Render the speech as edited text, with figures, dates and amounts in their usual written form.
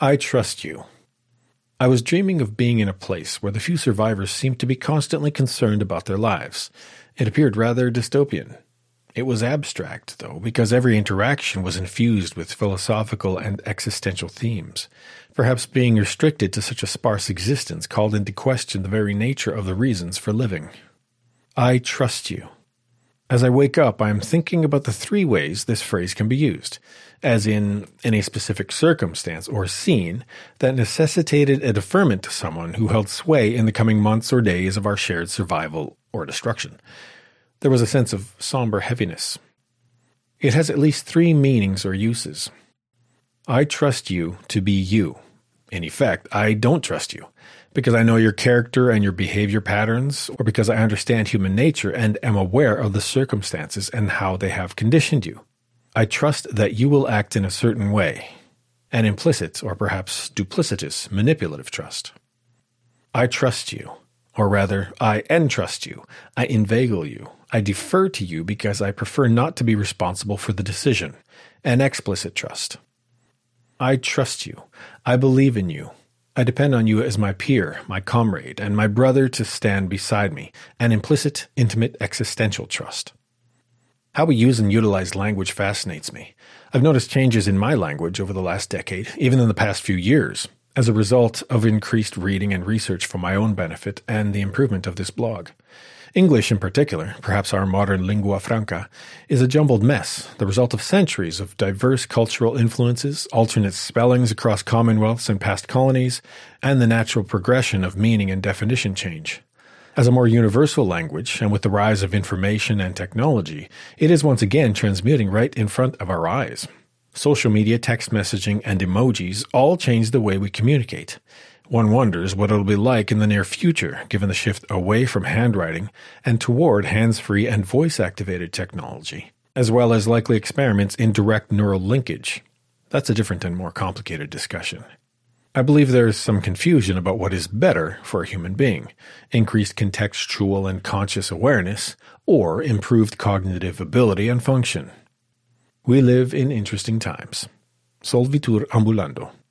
I trust you. I was dreaming of being in a place where the few survivors seemed to be constantly concerned about their lives. It appeared rather dystopian. It was abstract, though, because every interaction was infused with philosophical and existential themes. Perhaps being restricted to such a sparse existence called into question the very nature of the reasons for living. I trust you. As I wake up, I am thinking about the three ways this phrase can be used, as in a specific circumstance or scene that necessitated a deferment to someone who held sway in the coming months or days of our shared survival or destruction. There was a sense of somber heaviness. It has at least three meanings or uses. I trust you to be you. In effect, I don't trust you, because I know your character and your behavior patterns, or because I understand human nature and am aware of the circumstances and how they have conditioned you. I trust that you will act in a certain way, an implicit or perhaps duplicitous manipulative trust. I trust you, or rather, I entrust you, I inveigle you, I defer to you because I prefer not to be responsible for the decision, an explicit trust. I trust you, I believe in you, I depend on you as my peer, my comrade, and my brother to stand beside me, an implicit, intimate, existential trust. How we use and utilize language fascinates me. I've noticed changes in my language over the last decade, even in the past few years, as a result of increased reading and research for my own benefit and the improvement of this blog. English in particular, perhaps our modern lingua franca, is a jumbled mess, the result of centuries of diverse cultural influences, alternate spellings across commonwealths and past colonies, and the natural progression of meaning and definition change. As a more universal language, and with the rise of information and technology, it is once again transmuting right in front of our eyes. Social media, text messaging, and emojis all change the way we communicate. One wonders what it'll be like in the near future, given the shift away from handwriting and toward hands-free and voice-activated technology, as well as likely experiments in direct neural linkage. That's a different and more complicated discussion. I believe there is some confusion about what is better for a human being, increased contextual and conscious awareness, or improved cognitive ability and function. We live in interesting times. Solvitur ambulando.